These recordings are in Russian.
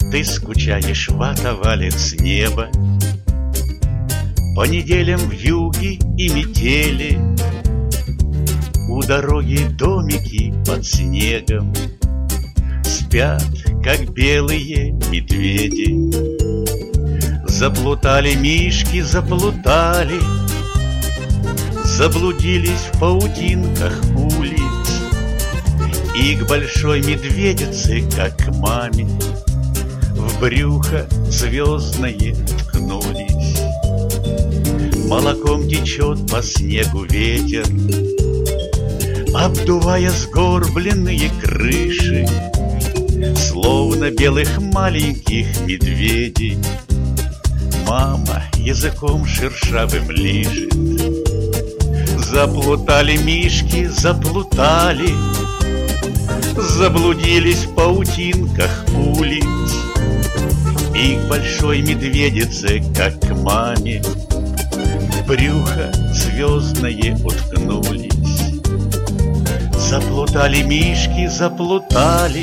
Ты скучаешь, вата валит с неба. По неделям вьюги и метели, у дороги домики под снегом спят, как белые медведи. Заплутали мишки, заплутали, заблудились в паутинках улиц, и к большой медведице, как к маме, в брюхо звездное ткнулись. Молоком течет по снегу ветер, обдувая сгорбленные крыши, словно белых маленьких медведей. Мама языком шершавым лижет. Заплутали мишки, заплутали, заблудились в паутинках улиц, и к большой медведице, как к маме, в брюхо звездное уткнулись. Заплутали мишки, заплутали,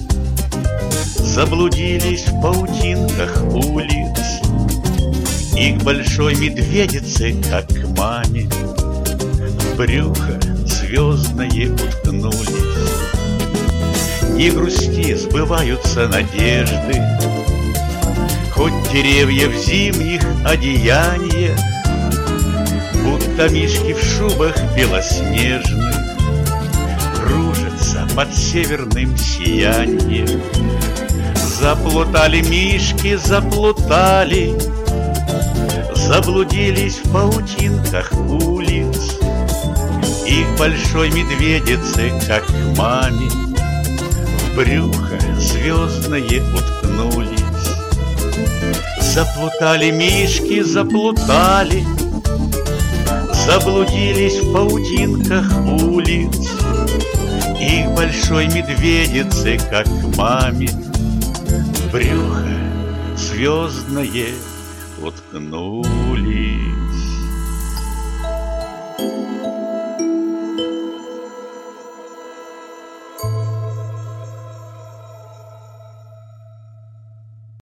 заблудились в паутинках улиц, и к большой медведице, как к маме, в брюхо звездное уткнулись. Не грусти, сбываются надежды, хоть деревья в зимних одеяниях, будто мишки в шубах белоснежных кружатся под северным сиянием. Заплутали мишки, заплутали, заблудились в паутинках улиц, и к большой медведице, как к маме, в брюхо звездное уткнулись. Заплутали мишки, заплутали, заблудились в паутинках улиц, и к большой медведице, как к маме, в брюхо звездное уткнулись.